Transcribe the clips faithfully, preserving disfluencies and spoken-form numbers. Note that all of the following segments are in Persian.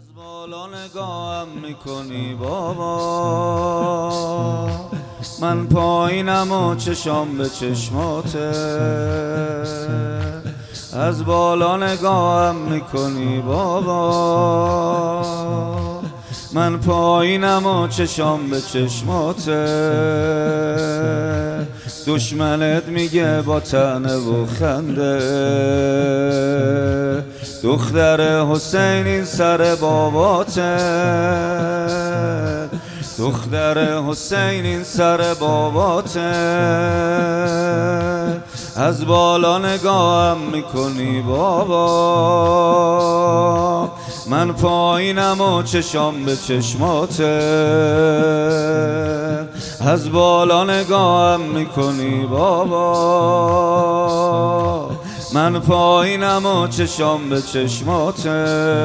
بالا نگاهم میکنی بابا، من پایینم و چشام به چشماته. از بالا نگاهم میکنی بابا، من پایینم و چشام به چشماته. دشمنت میگه با طعنه و خنده، دختر حسین این سر باباته. دختر حسین این سر باباته. از بالا نگاهم میکنی بابا، من پایینم و چشام به چشماته. از بالا نگاهم میکنی بابا، من پایینم و چشام به چشماته.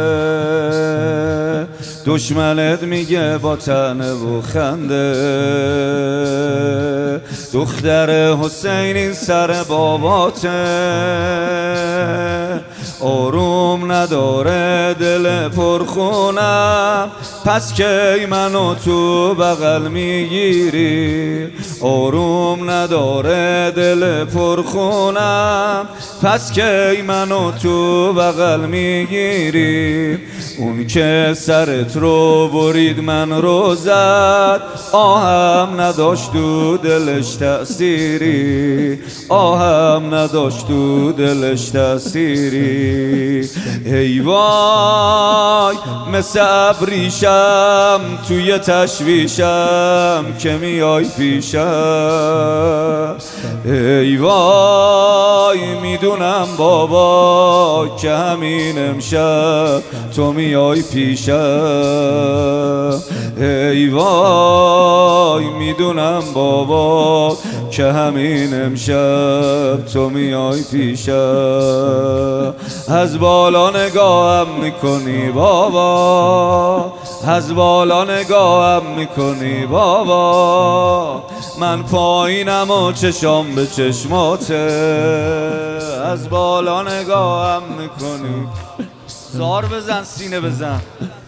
دشمنت میگه با طعنه و خنده، دختر حسین این سر باباته. آروم نداره دل پرخونم، پس کی منو تو بغل میگیری. آروم نداره دل پرخونم، پس کی منو تو بغل میگیری. اون که سرت رو برید من رو زد، آهم نداشت تو دلش تأثیری. آهم نداشت تو دلش تأثیری. ای وای مثل ابریشم توی تشویشم که میای پیشم. ای وای میدونم بابا که همین امشب تو میای پیشم. ای وای میدونم بابا که همین امشب تو میای پیشم. از بالا نگاهم میکنی بابا، از بالا نگاهم میکنی بابا، من پایینم و چشام به چشماته. از بالا نگاهم میکنی. زار بزن سینه بزن.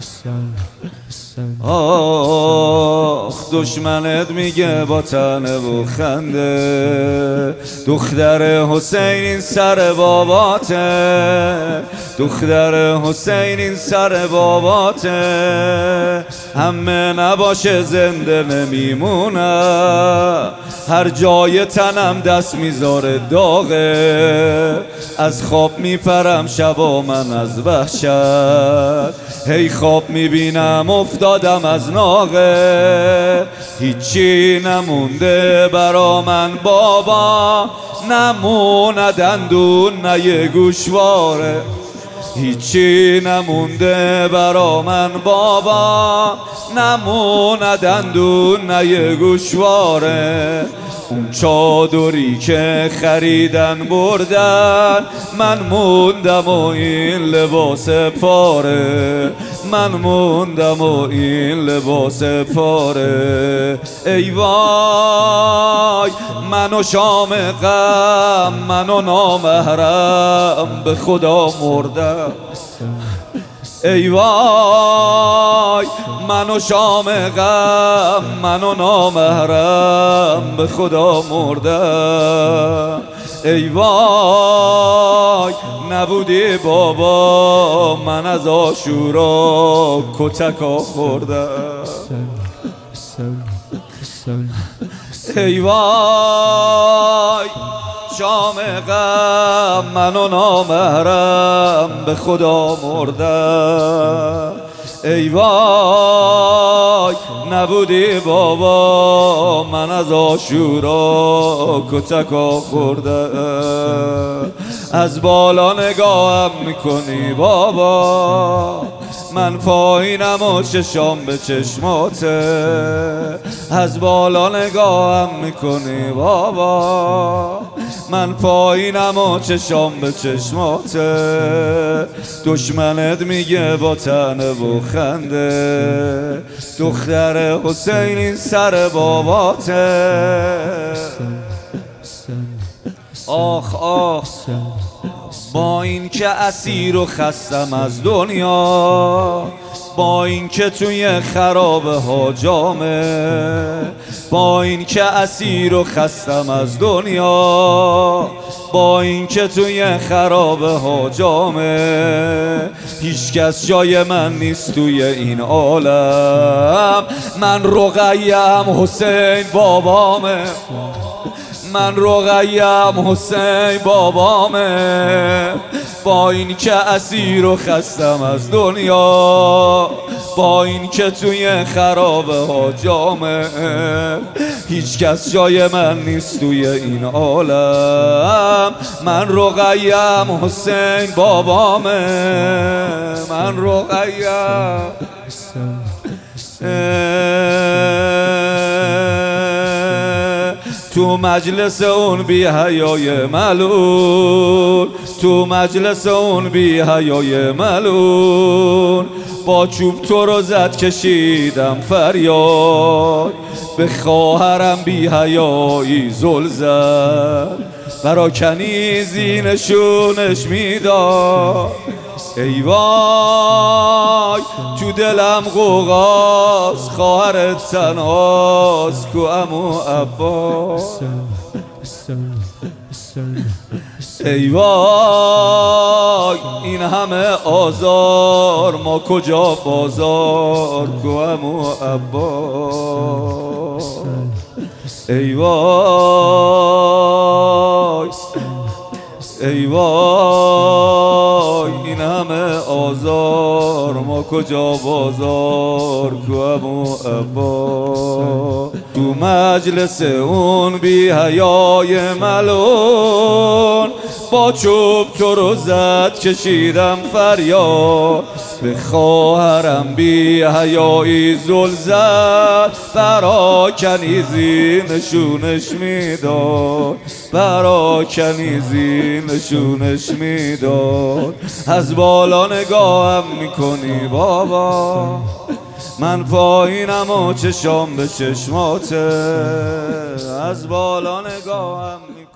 آخ دشمنت میگه با طعنه و خنده، دختر حسین این سر باباته. دختر حسین این سر باباته. همه نباشه زنده نمیمونم، هر جای تنم دست میذاره داغه. از خواب میپرم شبا من از وحشت، هی خواب میبینم افتادم از ناقه. هیچی نمونده برا من بابا، نمونه دندون نه یه گوشواره. هیچی نمونده برا من بابا، نمونه دندون نه یه گوشواره. اون چادری که خریدن بردن، من موندم و این لباس پاره. من موندم و این لباس پاره. ای وای منو شام غم، منو نامحرم به خدا مردم. ای وای منو شام غم، منو نامحرم به خدا مردم. ای وای نبودی بابا، من از عاشورا کتکا خوردم. ای وای شام غم، منو نامحرم به خدا مردم. ای وای نبودی بابا، من از عاشورا کتکا خوردم. از بالا نگاهم میکنی بابا، من پایینم و چشام به چشماته. از بالا نگاهم میکنی بابا، من پایینم و چشام به چشماته. دشمنت میگه با طعنه و خنده، دختر حسین این سر باباته. آخ آخ با این که اسیر و خستم از دنیا، با این که توی خرابه ها جامه، با این که اسیر و خستم از دنیا، با این که توی خرابه ها جامه، هیچ کس جای من نیست توی این عالم. من رقیم حسین بابامه، من رقیم حسین بابامه، با این که اسیر و خستم از دنیا، با این که توی خرابه ها جامه، هیچ کس جای من نیست توی این عالم. من رقیم حسین بابامه، من رقیم. تو مجلس اون بی حیای ملون، تو مجلس اون بی حیای ملون، با چوب تو رو زد کشیدم فریاد، به خواهرم بی حیایی زل زد، برا کنیزی نشونش میداد. ای وای تو دلم غوغاست، خواهرت تنهاست کو عمو عباس. ای وای این همه آزار، ما کجا بازار کو عمو عباس. ای وای ای وای این همه آزار، ما کجا بازار کو عمو عباس. تو مجلس اون بی حیای ملون، با چوب تو رو زد کشیدم فریاد، به خواهرم بی حیایی زل زد، برا کنیزی نشونش میداد، برا کنیزی نشونش میداد. از بالا نگاهم میکنی بابا، من پایینم و چشام به چشماته، از بالا نگاهم میکنی.